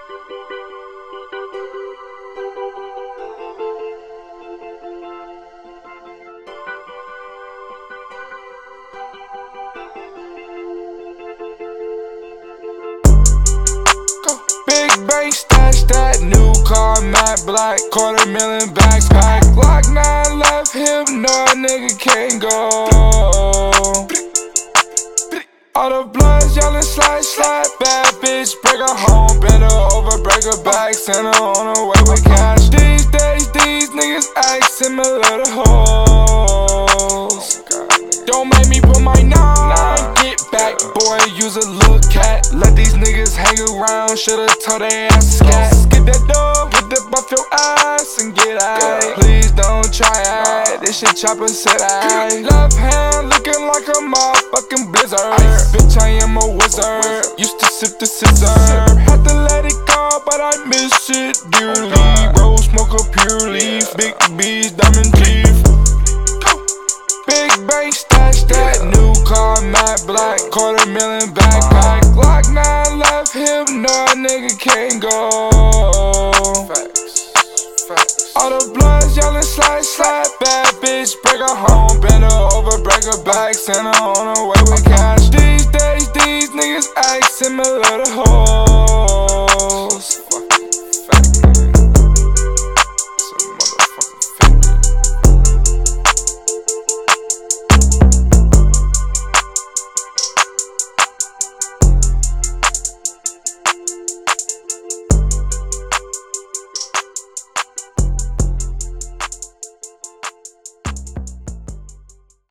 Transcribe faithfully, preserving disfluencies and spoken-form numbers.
Big bank stash, that new car, matte black, quarter million backpack. Glock nine left hip, no nigga can't go. All the bloods yelling slide, slide, bad bitch, break her home, bend her over, break her back, send her on her way with cash. These days, these niggas act similar to hoes. Don't make me put my nine, get back, boy, use a little cat. Let these niggas hang around, should've told they ass scat. Get that door, get that buff your ass and get out. Please don't try it, this shit chopper said I. Left hand looking like a motherfucking blizzard. Bitch, I am a wizard, used to sip the scissor. Had to let it go, but I miss it dearly. Rose smoker pure leaf, big B's, diamond teeth. Big bank stash, that new car, matte black, quarter million backpack. Glock nine left hip, no nigga can't go. Facts, facts. All the bloods yelling slide, slide, bad bitch, break her home, bend her over, break her back, send her on her way with cash.